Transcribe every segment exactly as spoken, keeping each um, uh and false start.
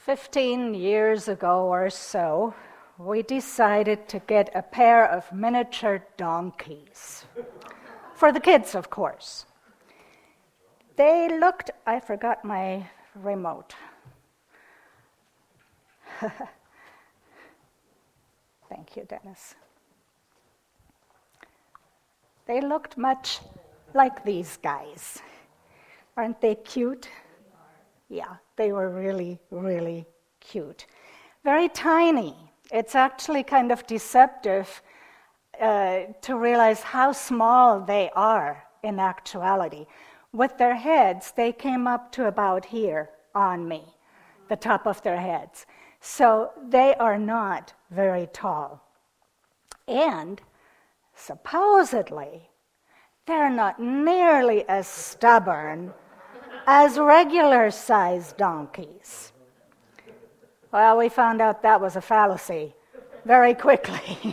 fifteen years ago or so, we decided to get a pair of miniature donkeys. For the kids, of course. They looked, I forgot my remote. Thank you, Dennis. They looked much like these guys. Aren't they cute? Yeah, they were really, really cute. Very tiny. It's actually kind of deceptive uh, to realize how small they are in actuality. With their heads, they came up to about here on me, the top of their heads. So they are not very tall. And supposedly, they're not nearly as stubborn as regular-sized donkeys. Well, we found out that was a fallacy very quickly.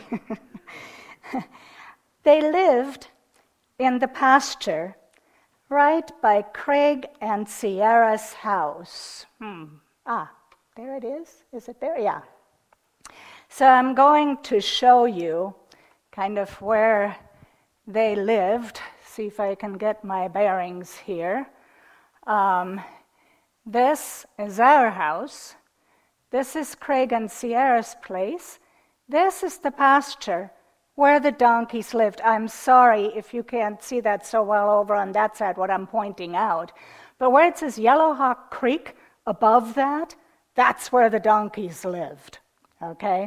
They lived in the pasture right by Craig and Sierra's house. Hmm. Ah, there it is. Is it there? Yeah. So I'm going to show you kind of where they lived. See if I can get my bearings here. Um, this is our house. This is Craig and Sierra's place. This is the pasture where the donkeys lived. I'm sorry if you can't see that so well over on that side, what I'm pointing out. But where it says Yellowhawk Creek, above that, that's where the donkeys lived, okay?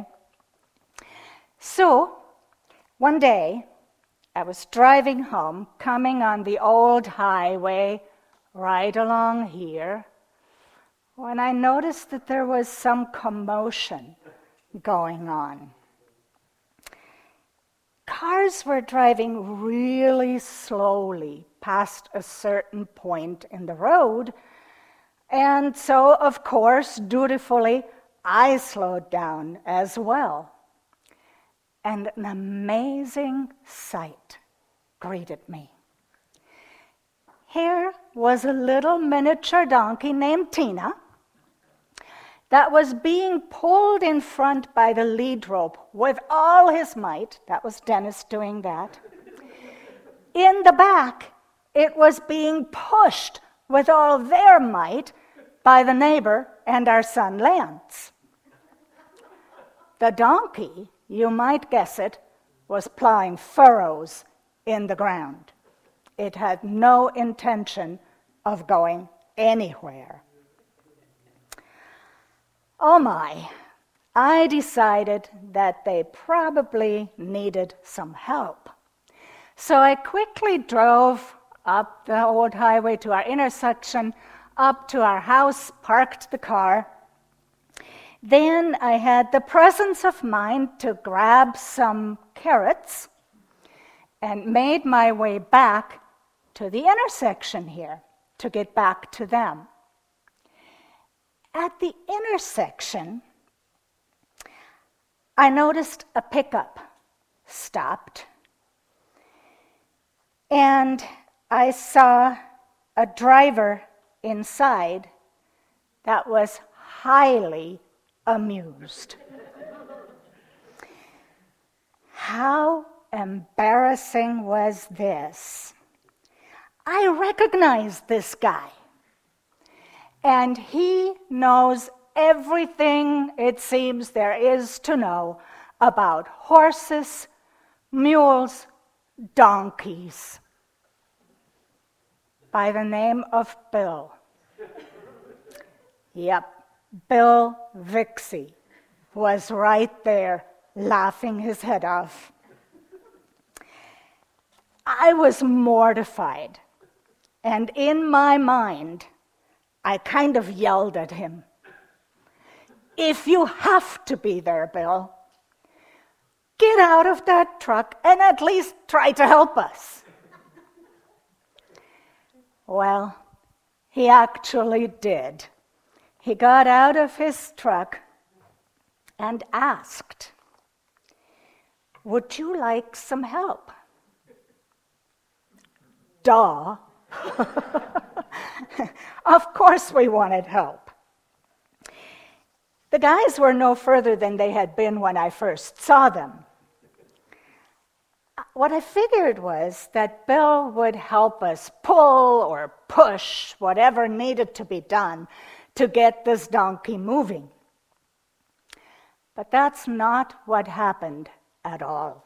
So, one day, I was driving home, coming on the old highway right along here, when I noticed that there was some commotion going on. Cars were driving really slowly past a certain point in the road, and so, of course, dutifully, I slowed down as well. And an amazing sight greeted me. Here was a little miniature donkey named Tina that was being pulled in front by the lead rope with all his might. That was Dennis doing that. In the back, it was being pushed with all their might by the neighbor and our son Lance. The donkey, you might guess it, was plowing furrows in the ground. It had no intention of going anywhere. Oh my, I decided that they probably needed some help. So I quickly drove up the old highway to our intersection, up to our house, parked the car. Then I had the presence of mind to grab some carrots and made my way back to the intersection here to get back to them. At the intersection, I noticed a pickup stopped, and I saw a driver inside that was highly amused. How embarrassing was this? I recognized this guy, and he knows everything it seems there is to know about horses, mules, donkeys, by the name of Bill. Yep. Bill Vixie was right there laughing his head off. I was mortified, and in my mind, I kind of yelled at him. If you have to be there, Bill, get out of that truck and at least try to help us. Well, he actually did. He got out of his truck and asked, "Would you like some help?" Duh. Of course we wanted help. The guys were no further than they had been when I first saw them. What I figured was that Bill would help us pull or push whatever needed to be done to get this donkey moving. But that's not what happened at all.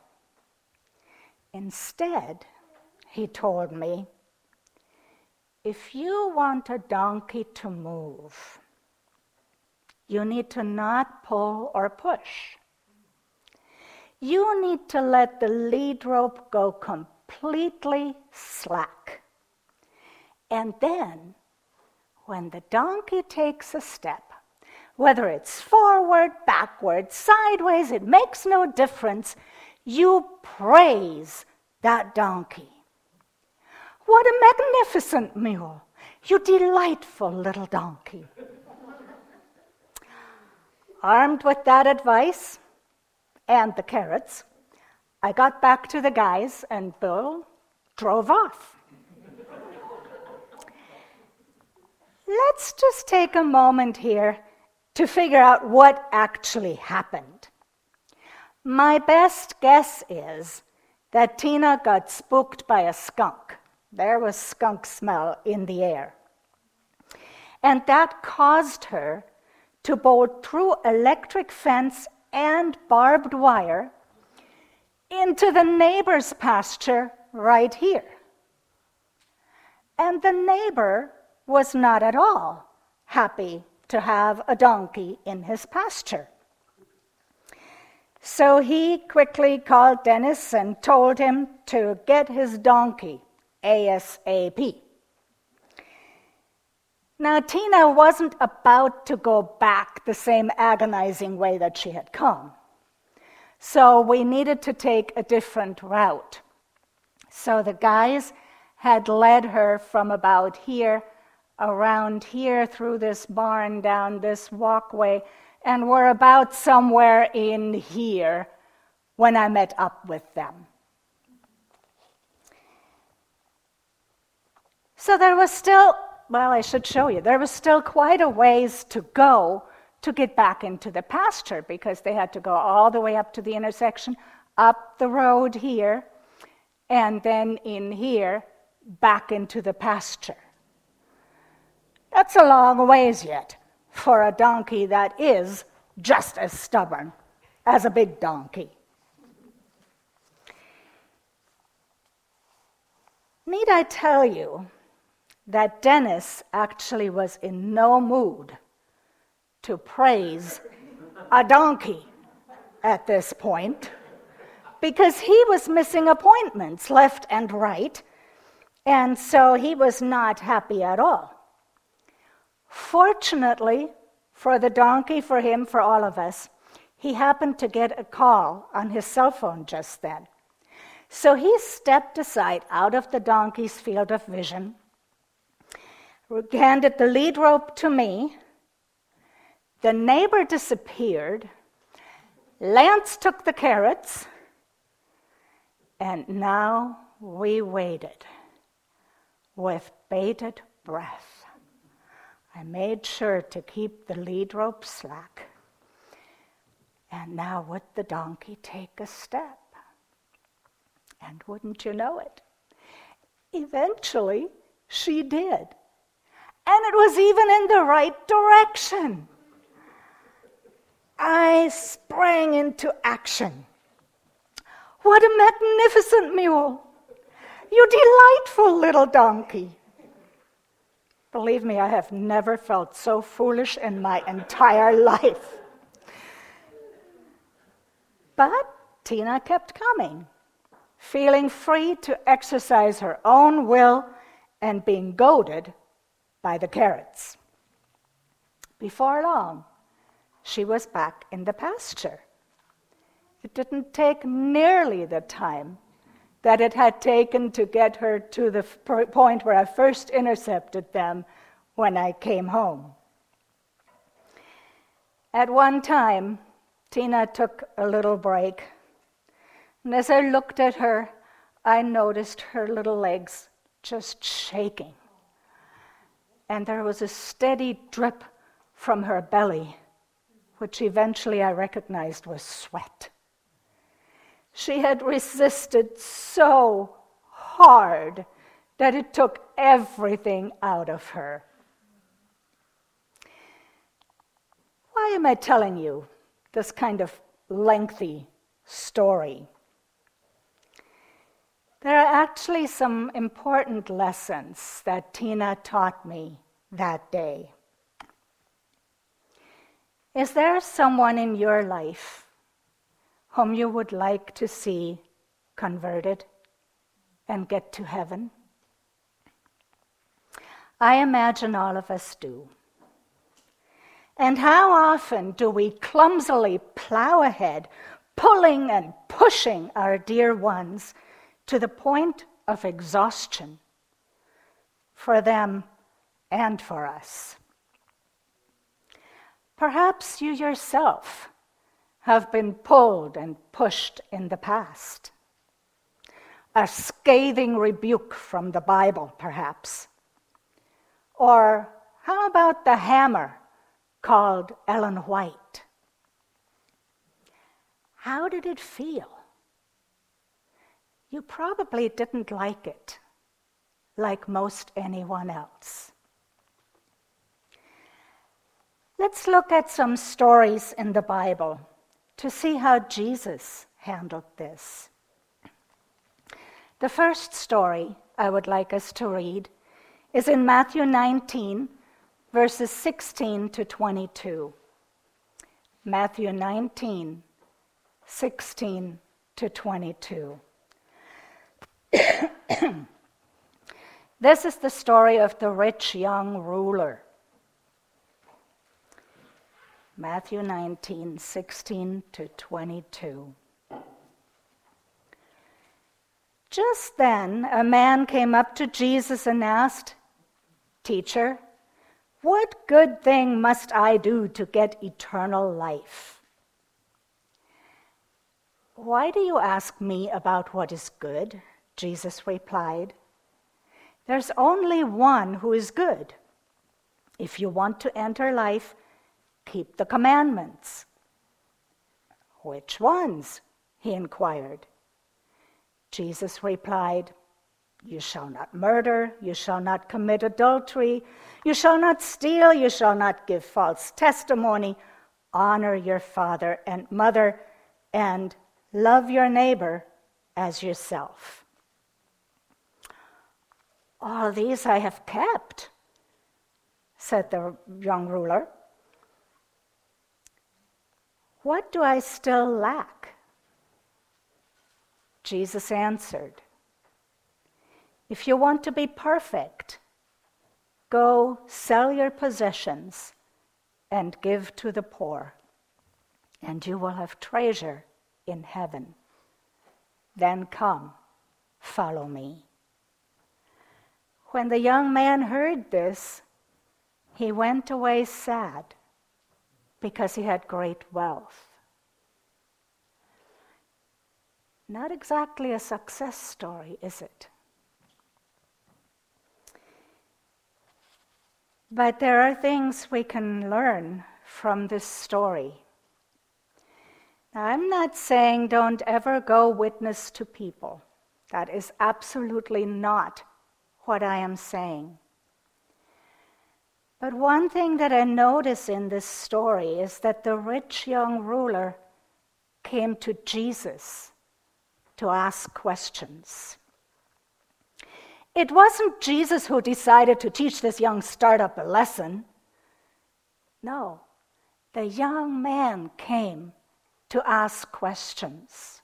Instead, he told me, if you want a donkey to move, you need to not pull or push. You need to let the lead rope go completely slack. And then, when the donkey takes a step, whether it's forward, backward, sideways, it makes no difference, you praise that donkey. What a magnificent mule! You delightful little donkey. Armed with that advice and the carrots, I got back to the guys and Bill drove off. Let's just take a moment here to figure out what actually happened. My best guess is that Tina got spooked by a skunk. There was skunk smell in the air. And that caused her to bolt through electric fence and barbed wire into the neighbor's pasture right here. And the neighbor was not at all happy to have a donkey in his pasture. So he quickly called Dennis and told him to get his donkey ASAP. Now, Tina wasn't about to go back the same agonizing way that she had come. So we needed to take a different route. So the guys had led her from about here, around here, through this barn, down this walkway, and were about somewhere in here when I met up with them. So there was still, well, I should show you, there was still quite a ways to go to get back into the pasture because they had to go all the way up to the intersection, up the road here, and then in here, back into the pasture. That's a long ways yet for a donkey that is just as stubborn as a big donkey. Need I tell you that Dennis actually was in no mood to praise a donkey at this point because he was missing appointments left and right, and so he was not happy at all. Fortunately for the donkey, for him, for all of us, he happened to get a call on his cell phone just then. So he stepped aside out of the donkey's field of vision, handed the lead rope to me. The neighbor disappeared. Lance took the carrots. And now we waited with bated breath. I made sure to keep the lead rope slack. And now would the donkey take a step? And wouldn't you know it, eventually she did. And it was even in the right direction. I sprang into action. What a magnificent mule! You delightful little donkey! Believe me, I have never felt so foolish in my entire life. But Tina kept coming, feeling free to exercise her own will and being goaded by the carrots. Before long, she was back in the pasture. It didn't take nearly the time that it had taken to get her to the point where I first intercepted them when I came home. At one time, Tina took a little break, and as I looked at her, I noticed her little legs just shaking, and there was a steady drip from her belly which eventually I recognized was sweat. She had resisted so hard that it took everything out of her. Why am I telling you this kind of lengthy story? There are actually some important lessons that Tina taught me that day. Is there someone in your life whom you would like to see converted and get to heaven? I imagine all of us do. And how often do we clumsily plow ahead, pulling and pushing our dear ones to the point of exhaustion for them and for us? Perhaps you yourself have been pulled and pushed in the past. A scathing rebuke from the Bible, perhaps. Or how about the hammer called Ellen White? How did it feel? You probably didn't like it, like most anyone else. Let's look at some stories in the Bible to see how Jesus handled this. The first story I would like us to read is in Matthew nineteen, verses sixteen to twenty-two. Matthew nineteen, sixteen to twenty-two. This is the story of the rich young ruler. Matthew nineteen, sixteen to twenty-two. Just then, a man came up to Jesus and asked, "Teacher, what good thing must I do to get eternal life?" "Why do you ask me about what is good?" Jesus replied. "There's only one who is good. If you want to enter life, keep the commandments." "Which ones?" he inquired. Jesus replied, "You shall not murder, you shall not commit adultery, you shall not steal, you shall not give false testimony, honor your father and mother, and love your neighbor as yourself." "All these I have kept," said the young ruler. "What do I still lack?" Jesus answered, "If you want to be perfect, go sell your possessions and give to the poor, and you will have treasure in heaven. Then come, follow me." When the young man heard this, he went away sad because he had great wealth. Not exactly a success story, is it? But there are things we can learn from this story. Now, I'm not saying don't ever go witness to people. That is absolutely not what I am saying. But one thing that I notice in this story is that the rich young ruler came to Jesus to ask questions. It wasn't Jesus who decided to teach this young startup a lesson. No, the young man came to ask questions.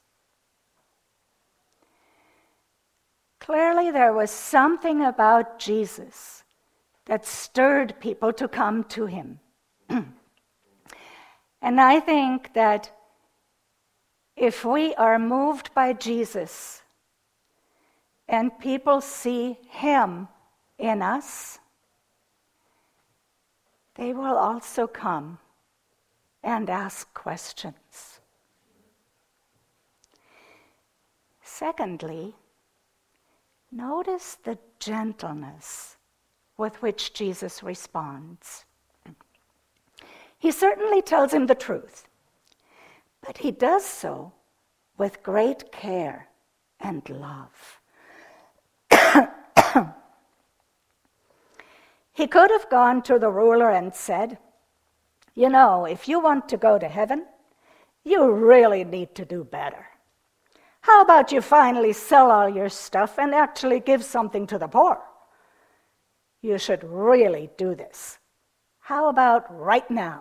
Clearly, there was something about Jesus that stirred people to come to him. And I think that if we are moved by Jesus and people see him in us, they will also come and ask questions. Secondly, notice the gentleness with which Jesus responds. He certainly tells him the truth, but he does so with great care and love. He could have gone to the ruler and said, you know, if you want to go to heaven, you really need to do better. How about you finally sell all your stuff and actually give something to the poor? You should really do this. How about right now?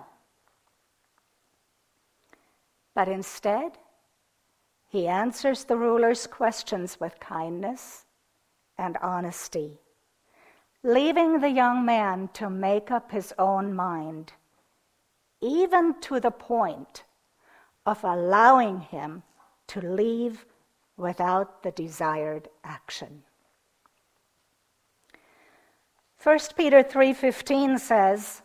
But instead, he answers the ruler's questions with kindness and honesty, leaving the young man to make up his own mind, even to the point of allowing him to leave without the desired action. First Peter three fifteen says,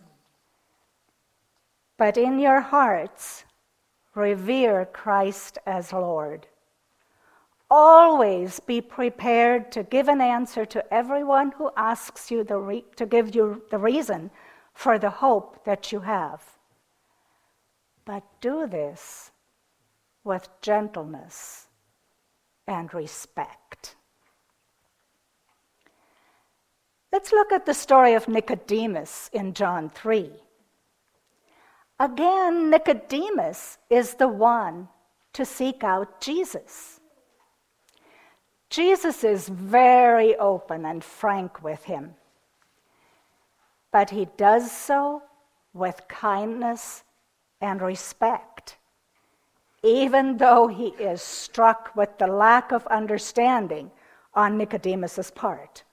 "But in your hearts revere Christ as Lord. Always be prepared to give an answer to everyone who asks you the re- to give you the reason for the hope that you have. But do this with gentleness and respect." Let's look at the story of Nicodemus in John three. Again, Nicodemus is the one to seek out Jesus. Jesus is very open and frank with him, but he does so with kindness and respect, even though he is struck with the lack of understanding on Nicodemus's part.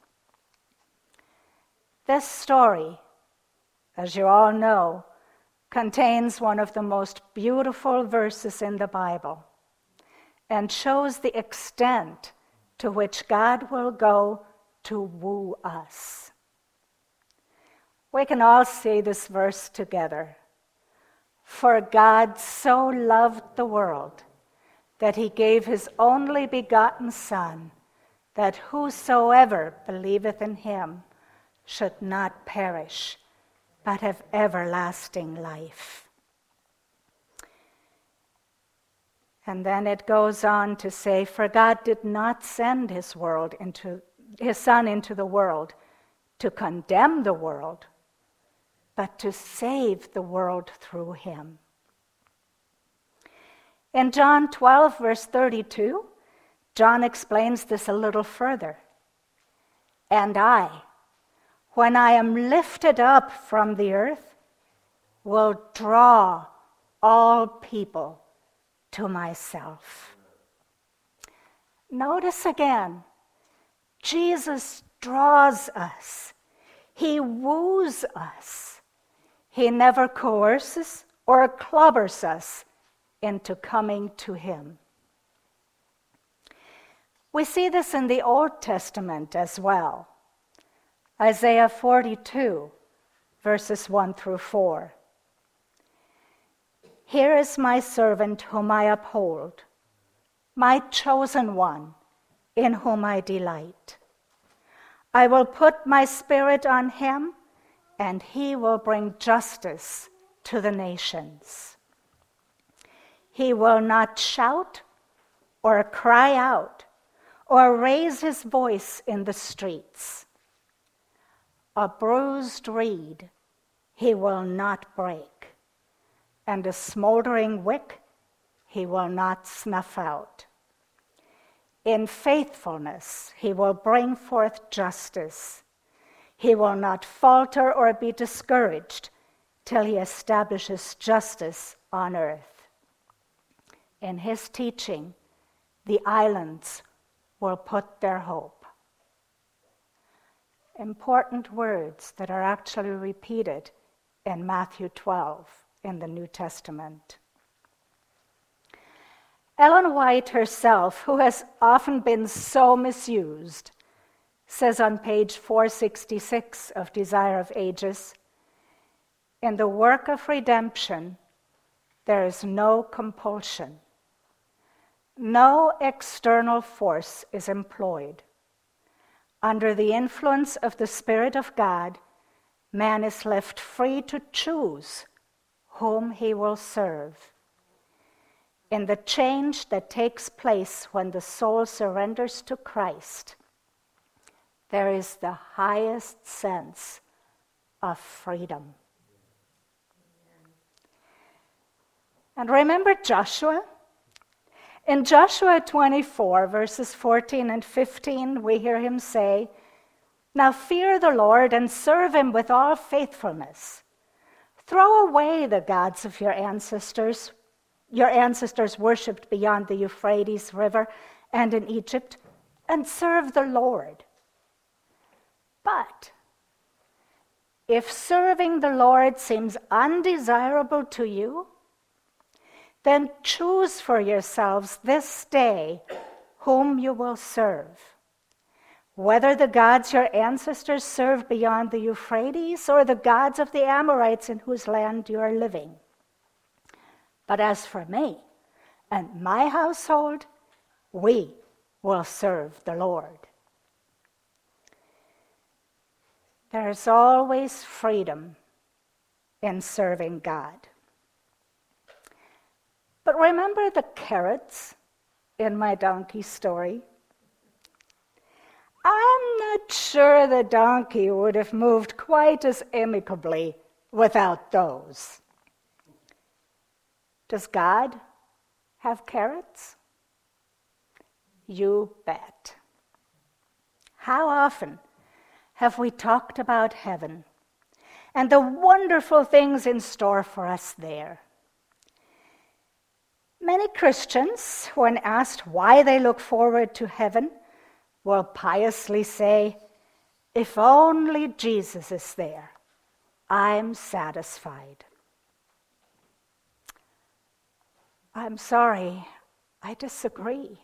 This story, as you all know, contains one of the most beautiful verses in the Bible and shows the extent to which God will go to woo us. We can all say this verse together. "For God so loved the world that he gave his only begotten Son, that whosoever believeth in him should not perish, but have everlasting life." And then it goes on to say, "For God did not send his world into his Son into the world to condemn the world, but to save the world through him." In John twelve, verse thirty-two, John explains this a little further. "And I, when I am lifted up from the earth, will draw all people to myself." Notice again, Jesus draws us. He woos us. He never coerces or clobbers us into coming to him. We see this in the Old Testament as well. Isaiah forty-two, verses one through four. "Here is my servant whom I uphold, my chosen one in whom I delight. I will put my spirit on him, and he will bring justice to the nations. He will not shout or cry out or raise his voice in the streets. A bruised reed he will not break, and a smoldering wick he will not snuff out. In faithfulness he will bring forth justice. He will not falter or be discouraged till he establishes justice on earth. In his teaching, the islands will put their hope." Important words that are actually repeated in Matthew twelve in the New Testament. Ellen White herself, who has often been so misused, says on page four sixty-six of Desire of Ages, "In the work of redemption, there is no compulsion. No external force is employed. Under the influence of the Spirit of God, man is left free to choose whom he will serve. In the change that takes place when the soul surrenders to Christ, there is the highest sense of freedom. And remember Joshua? In Joshua twenty-four, verses fourteen and fifteen, we hear him say, "Now fear the Lord and serve him with all faithfulness. Throw away the gods of your ancestors, your ancestors worshipped beyond the Euphrates River and in Egypt, and serve the Lord. But if serving the Lord seems undesirable to you, then choose for yourselves this day whom you will serve, whether the gods your ancestors served beyond the Euphrates or the gods of the Amorites in whose land you are living. But as for me and my household, we will serve the Lord." There's always freedom in serving God. But remember the carrots in my donkey story? I'm not sure the donkey would have moved quite as amicably without those. Does God have carrots? You bet. How often have we talked about heaven and the wonderful things in store for us there? Many Christians, when asked why they look forward to heaven, will piously say, "If only Jesus is there, I'm satisfied." I'm sorry, I disagree.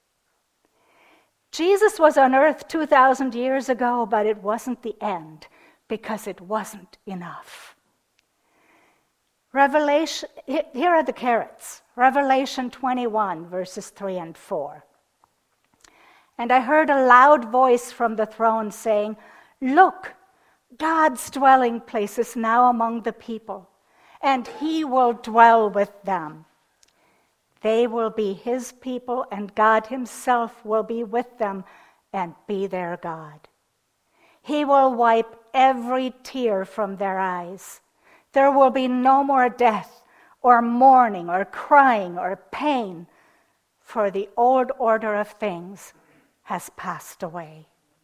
Jesus was on earth two thousand years ago, but it wasn't the end because it wasn't enough. Revelation, here are the carrots. Revelation twenty-one, verses three and four. "And I heard a loud voice from the throne saying, 'Look, God's dwelling place is now among the people, and he will dwell with them. They will be his people, and God himself will be with them and be their God. He will wipe every tear from their eyes. There will be no more death or mourning or crying or pain, for the old order of things has passed away.'"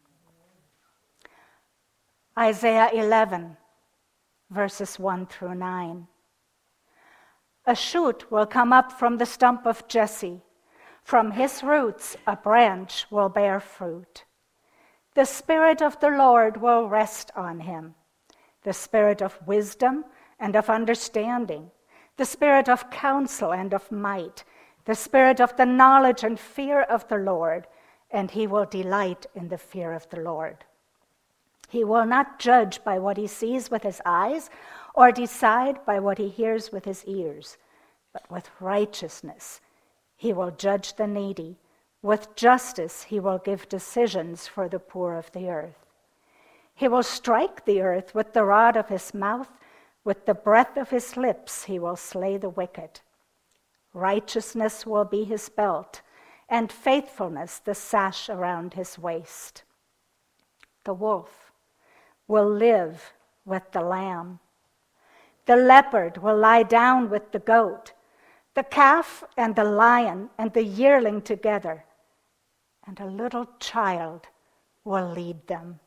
Isaiah eleven, verses one through nine. "A shoot will come up from the stump of Jesse. From his roots a branch will bear fruit. The Spirit of the Lord will rest on him, the Spirit of wisdom and of understanding, the Spirit of counsel and of might, the Spirit of the knowledge and fear of the Lord, and he will delight in the fear of the Lord. He will not judge by what he sees with his eyes or decide by what he hears with his ears, but with righteousness he will judge the needy. With justice he will give decisions for the poor of the earth. He will strike the earth with the rod of his mouth. With the breath of his lips he will slay the wicked. Righteousness will be his belt, and faithfulness the sash around his waist. The wolf will live with the lamb. The leopard will lie down with the goat, the calf and the lion and the yearling together, and a little child will lead them.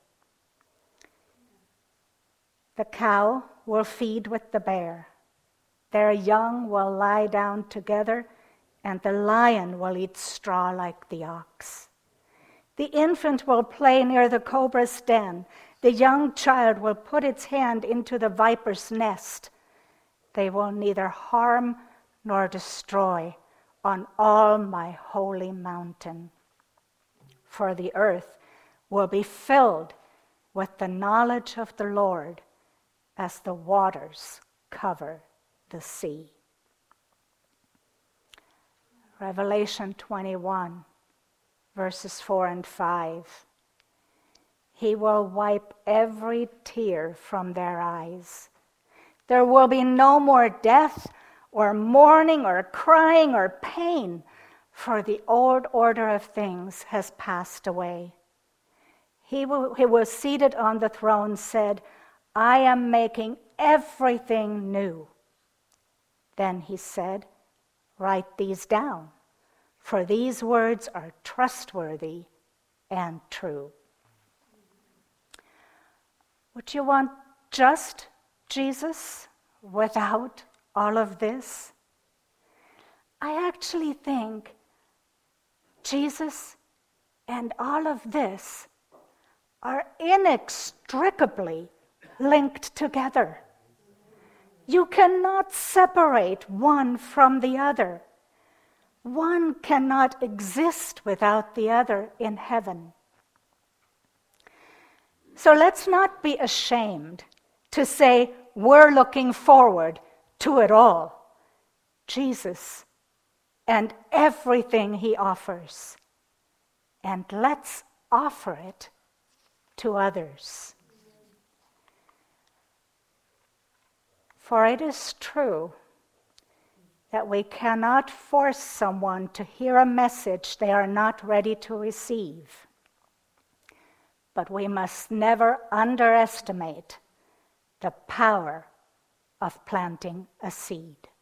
The cow will feed with the bear. Their young will lie down together, and the lion will eat straw like the ox. The infant will play near the cobra's den. The young child will put its hand into the viper's nest. They will neither harm nor destroy on all my holy mountain. For the earth will be filled with the knowledge of the Lord as the waters cover the sea. Revelation twenty-one, verses four and five. He will wipe every tear from their eyes. There will be no more death or mourning or crying or pain, for the old order of things has passed away. He who was seated on the throne said, I am making everything new. Then he said, write these down, for these words are trustworthy and true. Would you want just Jesus without all of this? I actually think Jesus and all of this are inextricably linked together. You cannot separate one from the other. One cannot exist without the other in heaven. So let's not be ashamed to say we're looking forward to it all. Jesus and everything he offers. And let's offer it to others. For it is true that we cannot force someone to hear a message they are not ready to receive. But we must never underestimate the power of planting a seed.